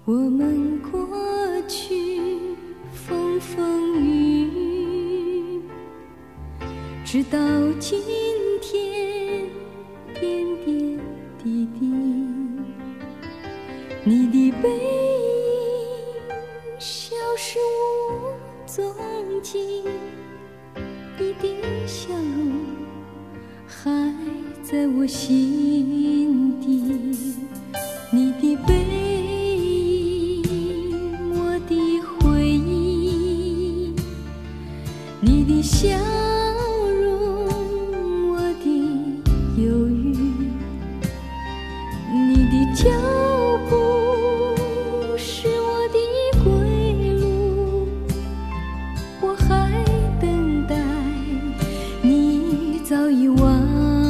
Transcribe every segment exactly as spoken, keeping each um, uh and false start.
我们过去风风雨雨，直到今天点点滴滴，你的背影消失无踪迹，你的笑容还在我心底，你的背影我的回忆，你的笑容我的忧郁，你的脚步是我的归路，我还等待你早已忘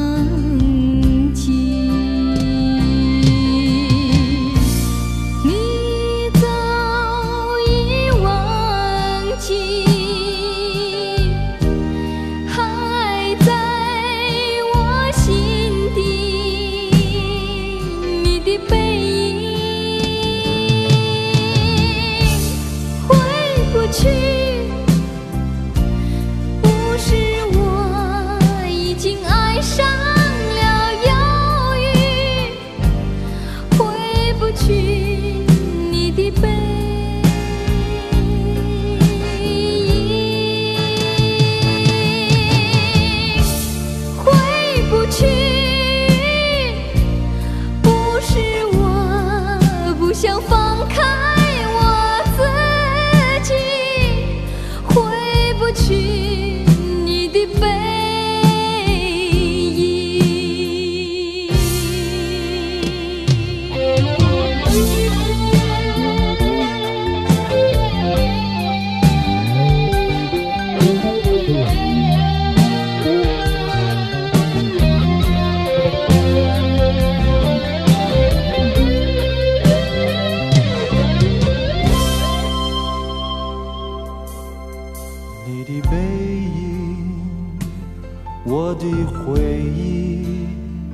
你的背影，我的回忆，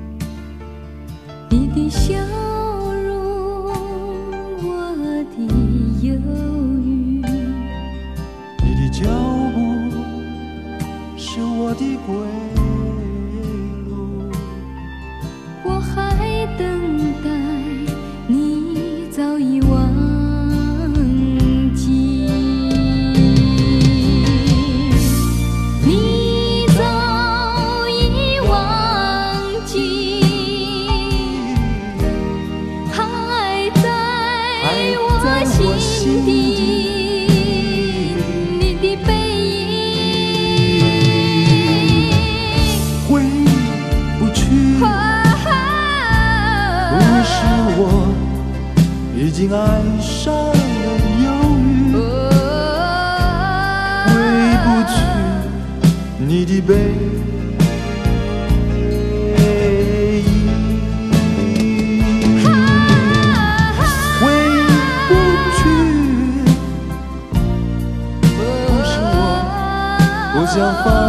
你的笑容，我的忧郁， 你的脚步是我的归路， 我还等待你早已忘已经爱上了忧郁，回不去你的背影，回不去，不是我不想放